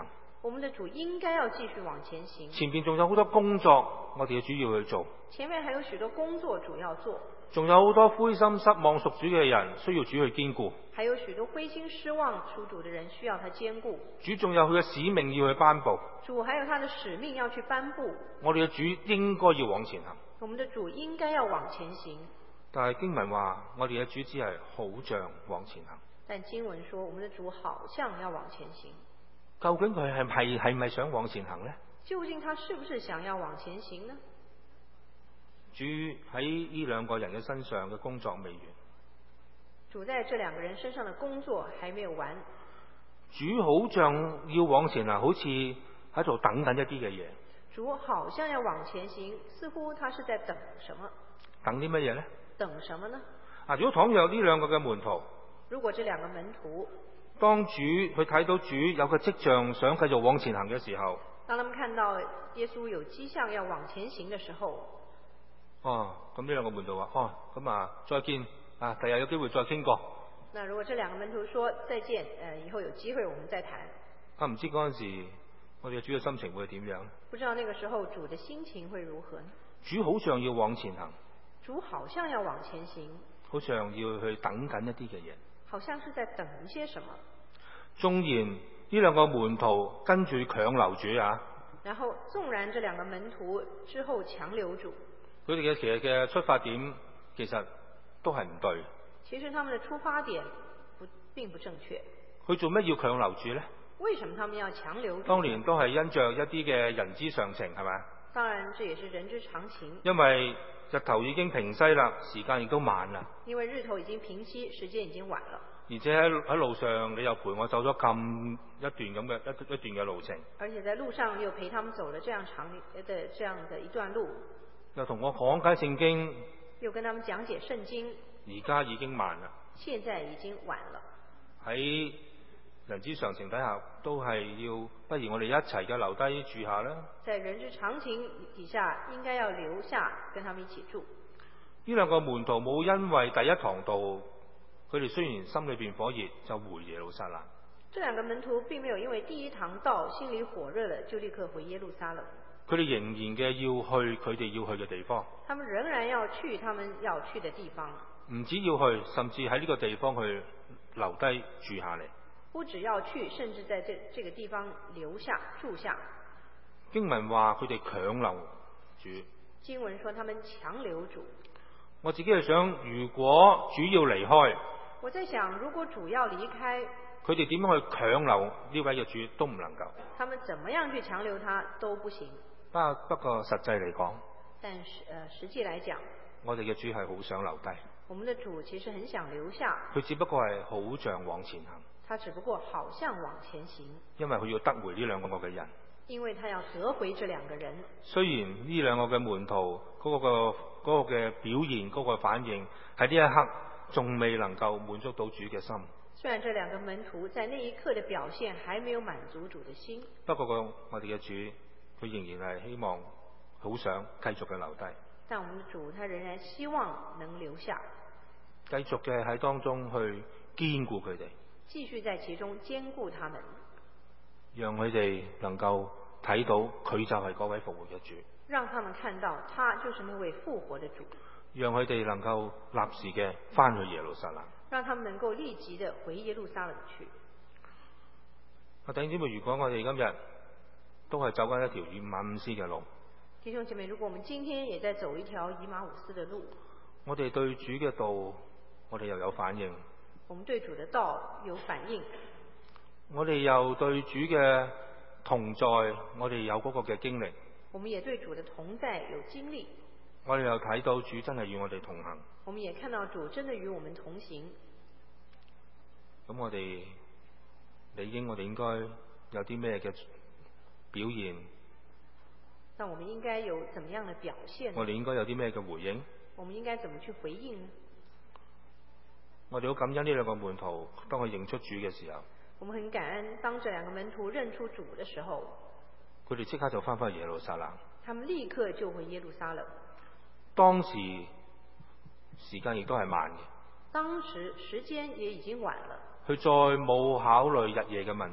我們的主應該要繼續往前行。 前邊仲有好多工作，我哋嘅主要去做。 前面還有許多工作主要做， 仲有好多灰心失望屬主嘅人需要主去堅固。 還有許多灰心失望屬主的人需要他堅固。 主仲有佢嘅使命要去頒布。 主還有他的使命要去頒布。 我哋嘅主應該要往前行。 我們的主應該要往前行。 但係經文話，我哋嘅主只係好像往前行。 但經文說，我們的主好像要往前行。 究竟佢係咪想往前行呢？ 究竟他是不是想要往前行呢？ 主喺呢兩個人嘅身上嘅工作未完。 主在這兩個人身上的工作還沒有完。 主好像要往前行，好似喺度等緊一啲嘅嘢。 主好像要往前行，似乎他是在等什麼？ 等啲乜嘢呢？ 等什麼呢？ 如果倘若呢兩個嘅門徒， 如果這兩個門徒， 當主去睇到主有個跡象想繼續往前行嘅時候， 當他們看到耶穌有跡象要往前行嘅時候， 咁呢兩個門徒話，再見，第日有機會再傾過。 那如果這兩個門徒說再見，以後有機會我們再談。 唔知嗰陣時我哋嘅主嘅心情會係點樣？ 不知道那個時候主的心情會如何呢？ 主好像要往前行， 主好像要往前行， 好像要去等緊一啲嘅嘢， 好像是在等一些什麼。 縱然呢兩個門徒跟住強留主然後縱然這兩個門徒之後強留主， 佢哋嘅其實嘅出發點其實都係唔對。 其實他們的出發點並不正確。 佢做咩要強留主呢？ 為什麼他們要強留主？ 當年都係因着一啲嘅人之常情，係咪？ 當然，這也是人之常情。 因為日頭已經平西啦，時間亦都晚啦。 因為日頭已經平息，時間已經晚了。 而且喺路上，你又陪我走咗咁一段嘅路程。 而且在路上又陪他們走了這樣的一段路。 又同我講解聖經。 又跟他們講解聖經。 而家已經晚啦。 現在已經晚了。 喺人之常情底下，都係要，不如我哋一齊嘅留低住下啦。 在人之常情底下，應該要留下跟他們一起住。 呢兩個門徒冇因為第一堂道，佢哋雖然心裏邊火熱，就回耶路撒冷。 這兩個門徒並沒有因為第一堂道心裏火熱了，就立刻回耶路撒冷。 佢哋仍然嘅要去佢哋要去嘅地方。 他們仍然要去他們要去的地方。 唔止要去，甚至喺呢個地方去留低住下嚟。 不只要去，甚至在這個地方留下住下。 經文話佢哋強留主。 經文說他們強留主。 我自己係想，如果主要離開， 我在想，如果主要離開， 佢哋點樣去強留呢位嘅主都唔能夠。 他們怎麼樣去強留他都不行。 不過實際嚟講， 但是實際來講， 我哋嘅主係好想留低。 我們的主其實很想留下。 佢只不過係好像往前行。 他只不過好像往前行。 因為佢要得回呢兩個嘅人。 因為他要得回這兩個人。 雖然呢兩個嘅門徒嗰個嘅表現，嗰個反應喺呢一刻仲未能夠滿足到主嘅心。 雖然這兩個門徒在那一刻的表現還沒有滿足主的心。不過我哋嘅主，佢仍然係希望，好想繼續嘅留低。 但我們的主，他仍然希望能留下， 繼續嘅喺當中去堅固佢哋。 繼續在其中堅固他們， 讓佢哋能夠睇到佢就係嗰位復活嘅主， 讓他們看到他就是那位復活的主， 讓佢哋能夠立時嘅翻去耶路撒冷， 讓他們能夠立即的回耶路撒冷去。 弟兄姊妹，如果我哋今日都係走緊一條以馬忤斯嘅路， 弟兄姐妹，如果我們今天也在走一條以馬忤斯的路， 我哋對主嘅道，我哋又有反應。 我們對主的道有反應， 我哋又對主嘅同在，我哋有嗰個嘅經歷。 我們也對主的同在有經歷。 我哋又睇到主真係與我哋同行。 我們也看到主真的與我們同行。 咁我哋應該有啲咩嘅表現？ 那我們應該有怎麼樣的表現？ 我哋應該有啲咩嘅回應？ 我們應該怎麼去回應呢？ 我哋好感恩呢兩個門徒，當佢認出主嘅時候， 我們很感恩，當這兩個門徒認出主的時候， 佢哋即刻就翻返去耶路撒冷。 他們立刻就回耶路撒冷。 當時時間亦都係慢嘅。 當時時間也已經晚了。 佢再冇考慮日夜嘅問題。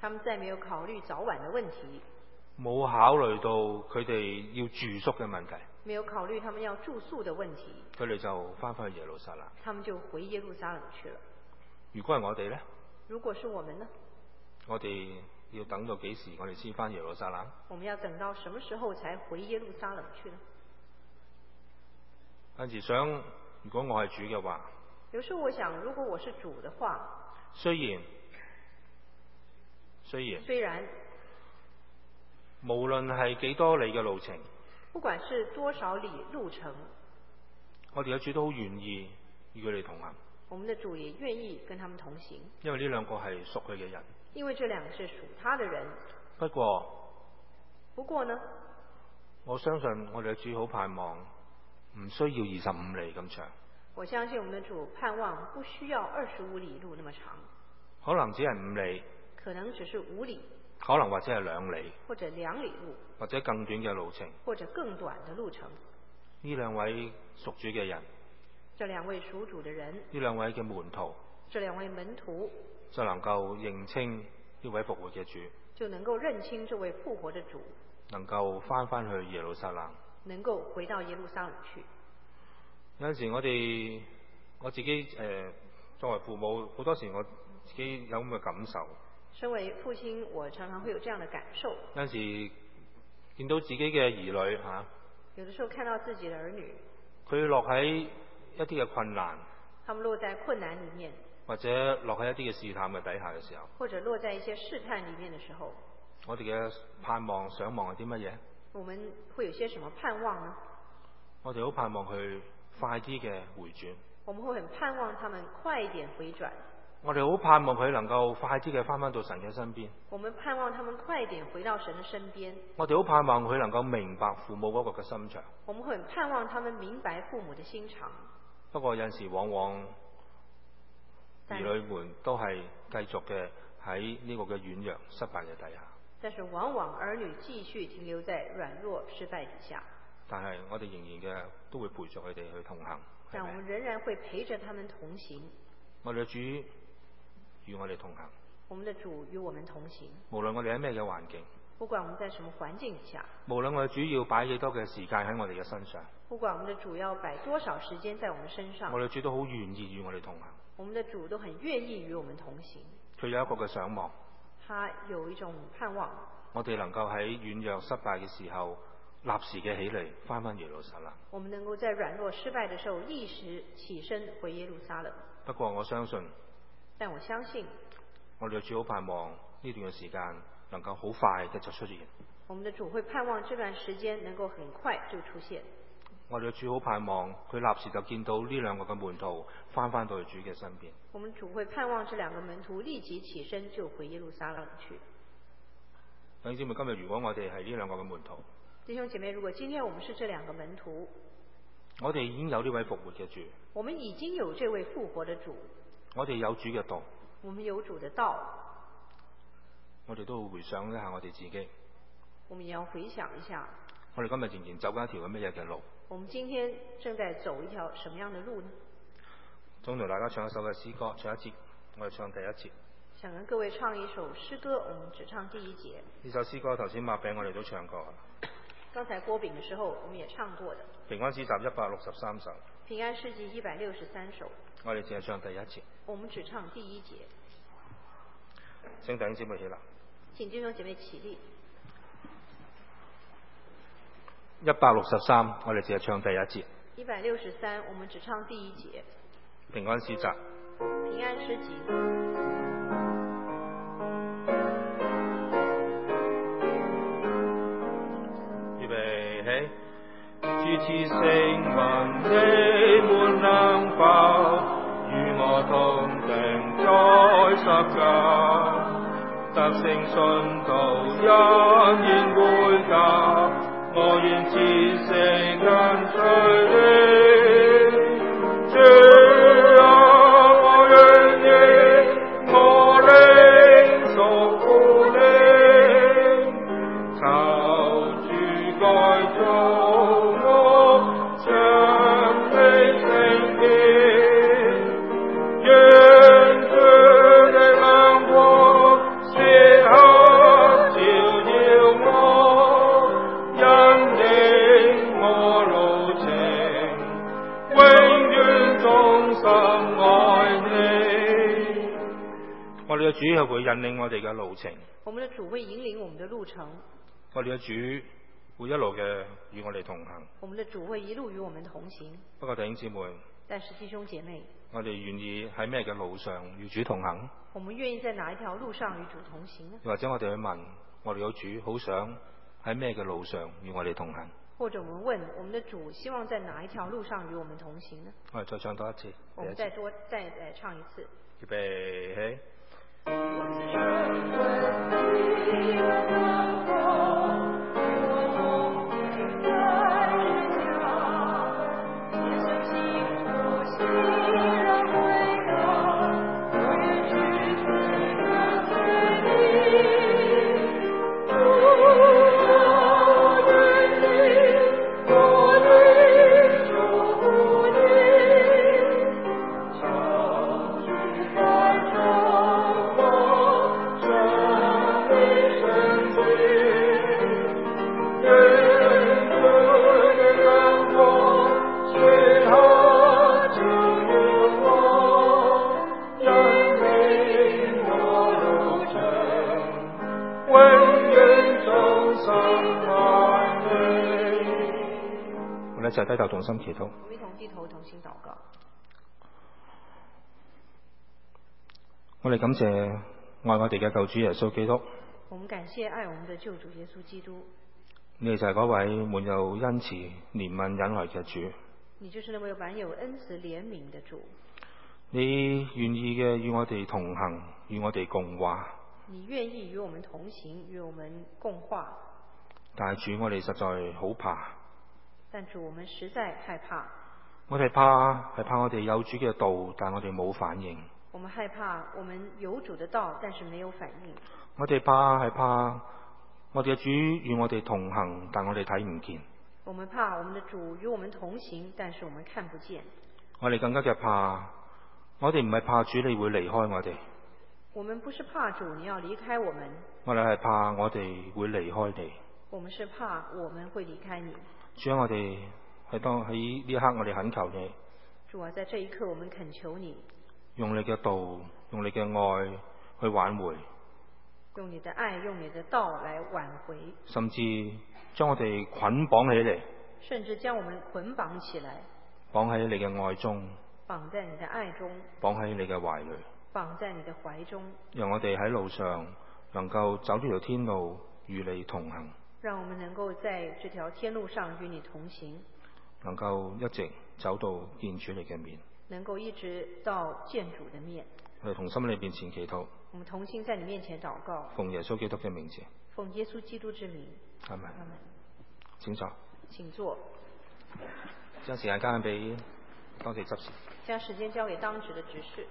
他們再沒有考慮早晚的問題， 冇考慮到佢哋要住宿嘅問題， 沒有考慮他們要住宿的問題， 佢哋就翻返去耶路撒冷。 他們就回耶路撒冷去了。 如果係我哋呢？ 如果是我們呢？ 我哋要等到幾時我哋先翻耶路撒冷？ 我們要等到什麼時候才回耶路撒冷去呢？ 有時想，如果我係主嘅話， 有時候我想，如果我是主的話， 雖然無論係幾多里嘅路程， 不管是多少里路程， 我哋嘅主都好願意與佢哋同行。 我們的主也願意跟他們同行， 因為呢兩個係屬佢嘅人。 因為這兩個是屬他的人。 不過呢，我相信我哋嘅主好盼望唔需要25里咁長。 我相信我們的主盼望不需要25里路那麼長， 可能只係5里， 可能只是5里， 可能或者係2里， 或者2里路， 或者更短嘅路程， 或者更短的路程。 呢兩位屬主嘅人， 這兩位屬主的人， 呢兩位嘅門徒， 這兩位門徒就能夠認清呢位復活嘅主， 就能夠認清這位復活的主， 能夠翻去耶路撒冷， 能夠回到耶路撒冷去。 有陣時我自己作為父母，好多時我自己有咁嘅感受。 身為父親，我常常會有這樣的感受。 有陣時見到自己嘅兒女有的時候看到自己的兒女， 佢落喺一啲嘅困難， 他們落在困難裡面， 或者落喺一啲嘅試探嘅底下嘅時候， 或者落在一些試探裡面的時候， 我哋嘅盼望、想望係啲乜嘢？ 我們會有些什麼盼望呢？ 我哋好盼望佢快啲嘅回轉， 我們會很盼望他們快一點回轉。 我哋好盼望佢能夠快啲嘅翻到神嘅身邊。 我們盼望他們快一點回到神的身邊。 我哋好盼望佢能夠明白父母嗰個嘅心腸。 我們會很盼望他們明白父母的心腸。 不過有陣時往往兒女們都係繼續嘅喺呢個嘅軟弱失敗嘅底下。 但是往往兒女繼續停留在軟弱失敗底下。 但係我哋仍然嘅都會陪着佢哋去同行。 但我們仍然會陪着他們同行。 我哋嘅主與我哋同行。 我們的主與我們同行。 無論我哋喺咩嘅環境， 不管我們在什麼環境底下， 無論我哋主要擺幾多嘅時間喺我哋嘅身上， 不管我們的主要擺多少時間在我們身上， 我哋主都好願意與我哋同行。 我們的主都很願意與我們同行。 佢有一個嘅想望， 他有一種盼望， 我哋能夠喺軟弱失敗嘅時候立時嘅起嚟翻耶路撒冷。 我們能夠在軟弱失敗的時候立時起身回耶路撒冷。 不過我相信， 但我相信我哋主好盼望呢段嘅時間能夠好快嘅就出現。 我們的主會盼望這段時間能夠很快就出現。 我哋主好盼望佢立時就見到呢兩個嘅門徒翻到去主嘅身邊。 我們主會盼望這兩個門徒立即起身就回耶路撒冷去。 弟兄姊妹，今日如果我哋係呢兩個嘅門徒， 弟兄姐妹，如果今天我們是這兩個門徒， 我哋已經有呢位復活嘅主， 我們已經有這位復活的主， 我哋有主嘅道， 我們有主的道， 我哋都會回想一下我哋自己， 我們也要回想一下， 我哋今日仍然走緊一條乜嘢嘅路？ 我們今天正在走一條什麼樣的路呢？ 想同大家唱一首嘅詩歌，唱一節，我哋唱第一節。 想跟各位唱一首詩歌，我們只唱第一節。 呢首詩歌頭先麥餅我哋都唱過。 剛才鍋餅的時候，我們也唱過的。 平安詩集163首。 平安詩集163首。 我哋只係唱第一節。 我們只唱第一節。 請弟兄姊妹起立。 請弟兄姐妹起立。 163，我哋只係唱第一節。 163，我們只唱第一節。 平安詩集。 平安詩集。 預備起，主賜聖民，你們能否與我同定在十架？得勝信徒欣然回家，我願至死跟隨你。主啊，我願意，我領受苦領，求主改造我，將你聖潔，願主的亮光照心愛你。我哋嘅主係會引領我哋嘅路程， 我們的主會引領我們的路程， 我哋嘅主會一路嘅與我哋同行。 我們的主會一路與我們同行。 不過弟兄姊妹， 但是弟兄姐妹， 我哋願意喺咩嘅路上與主同行？ 我們願意在哪一條路上與主同行呢？ 又或者我哋去問我哋嘅主，好想喺咩嘅路上與我哋同行？ 或者我們問我們的主，希望在哪一條路上與我們同行呢？ 我哋再唱多一次， 我們再唱一次。 預備起。我哋一齊低頭同心祈禱。 我們一同低頭同心禱告。 我哋感謝愛我哋嘅救主耶穌基督。 我們感謝愛我們的救主耶穌基督。 你哋就係嗰位滿有恩慈、憐憫、忍耐嘅主。 你就是那位滿有恩慈、憐憫的主。 你願意嘅與我哋同行，與我哋共話。 你願意與我們同行，與我們共話。 但係主，我哋實在好怕。 但主，我們實在害怕。 我哋怕我哋有主嘅道，但我哋冇反應。 我們害怕我們有主的道，但是沒有反應。 我哋怕我哋嘅主與我哋同行，但我哋睇唔見。 我們怕我們的主與我們同行，但是我們看不見。 我哋更加嘅怕，我哋唔係怕主你會離開我哋。 我們不是怕主你要離開我們。 我哋係怕我哋會離開你。 我們是怕我們會離開你。 主啊，我哋喺呢一刻，我哋懇求你。 主啊，在這一刻，我們懇求你， 用你嘅道，用你嘅愛去挽回。 用你的愛，用你的道來挽回。 甚至將我哋捆綁起嚟。 甚至將我們捆綁起來。 綁喺你嘅愛中。 綁在你的愛中。 綁喺你嘅懷裏。 綁在你的懷中。 讓我哋喺路上能夠走呢條天路與你同行。 讓我們能夠在這條天路上與你同行， 能夠一直走到見主你嘅面， 能夠一直到見主的面。 我哋同心喺你面前祈禱， 我們同心在你面前禱告， 奉耶穌基督嘅名字， 奉耶穌基督之名， 阿們。 阿們。 請坐。 請坐。 將時間交俾當值執事。 將時間交給當值的執事。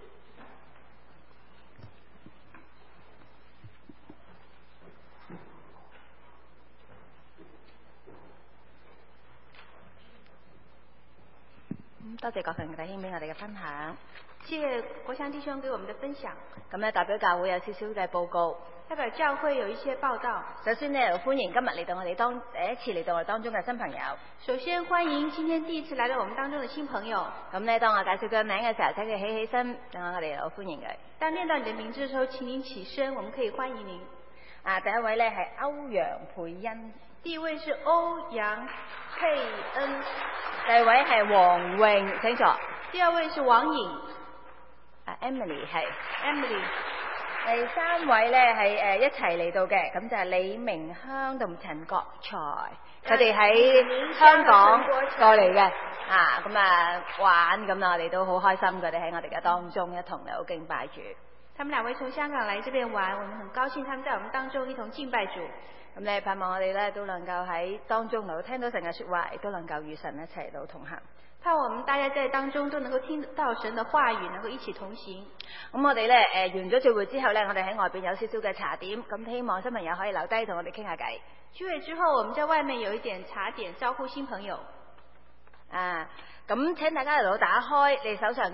多謝國強弟兄俾我哋嘅分享。 謝謝國強弟兄給我們的分享。 咁咧，代表教會有少少嘅報告。 代表教會有一些報道。 首先呢，歡迎今日嚟到我哋第一次嚟到我哋當中嘅新朋友。 首先歡迎今天第一次來到我們當中嘅新朋友。 咁呢，當我介紹佢名嘅時候，請佢起身，等我哋好歡迎佢。 當念到你的名字嘅時候，請您起身，我們可以歡迎您。 第一位呢係歐陽佩恩。 第一位是歐陽佩恩。 第二位係黃穎，請坐。 第二位是王穎。 Emily 係。 Emily。 第三位呢係一齊嚟到嘅，咁就係李明香同陳國才，佢哋喺香港過嚟嘅，咁玩，咁我哋都好開心，佢哋喺我哋嘅當中一同嚟到敬拜主。 他們兩位從香港來這邊玩，我們很高興他們在我們當中一同敬拜主。 咁咧，盼望我哋咧都能夠喺當中能夠聽到神嘅說話，亦都能夠與神一齊到同行。 盼望我們大家在當中都能夠聽到神的話語，能夠一起同行。 咁我哋咧完咗聚會之後咧，我哋喺外邊有少少嘅茶點，咁希望新朋友可以留低同我哋傾下偈。 聚會之後，我們在外面有一點茶點，招呼新朋友。 咁請大家嚟到打開你手上